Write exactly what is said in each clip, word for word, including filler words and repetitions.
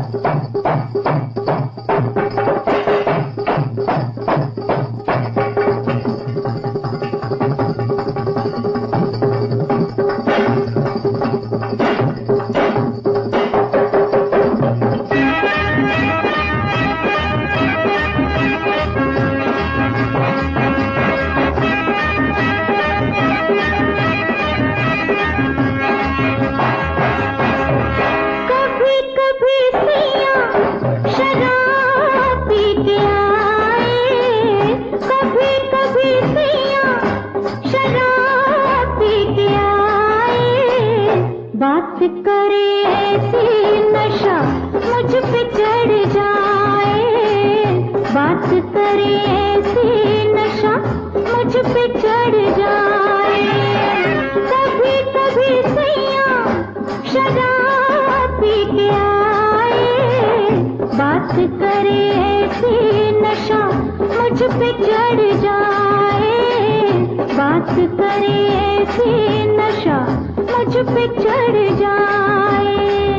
बात करे ऐसी नशा मुझ पे चढ़ जाए, बात करे ऐसी नशा मुझ पे चढ़ जाए। कभी कभी सैया शराब पी के आए, बात करे ऐसी नशा मुझ पे चढ़ जाए, बात करे ऐसी नशा मुझ पे चढ़ जाए।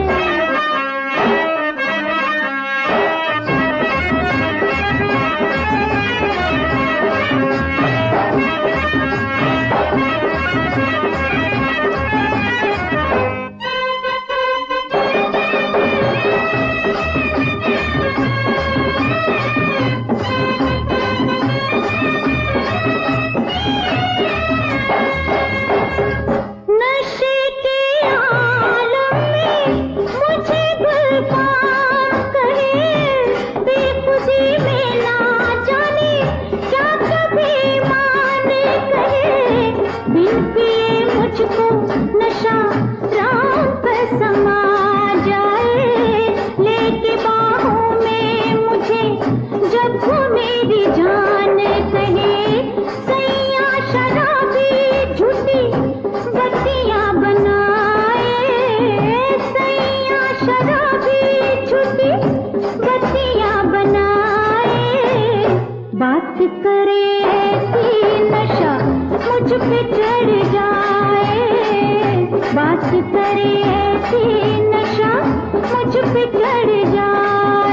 मुझको नशा राम पर समा जाए, लेके बाहों में मुझे जब वो मेरी जान कहे, सैया शराबी झूठी बत्तियां बनाए, सैया शराबी झूठी बत्तियां बनाए। बात करे ऐसी नशा मुझ पे चढ़ जाए, बात करे ऐसी नशा मुझ पे चढ़ जाए।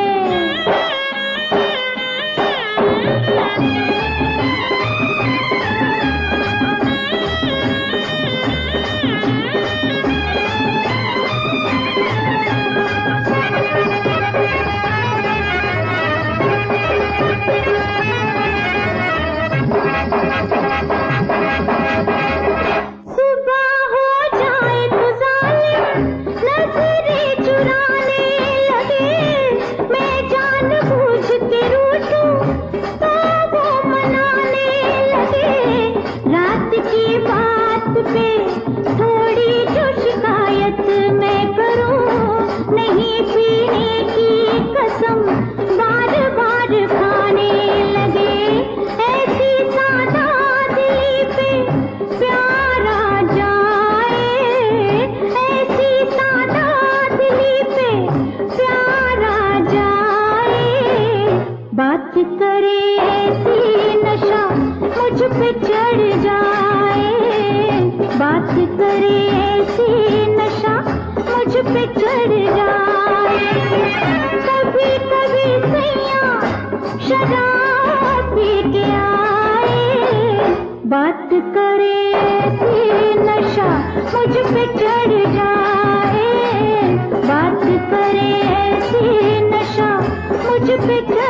थोड़ी जो शिकायत मैं करूं, नहीं पीने की कसम बार बार खाने लगे, ऐसी सादा दिली पे प्यार आ जाए, ऐसी सादा दिली पे प्यार आ जाए। बात करे ऐसी नशा मुझ पे चढ़ जाए, बात करे ऐसी नशा मुझ पे चढ़ जाए। कभी कभी सैया शराब पी के आए, बात करे ऐसी नशा मुझ पे चढ़ जाए, बात करे ऐसी नशा मुझ पे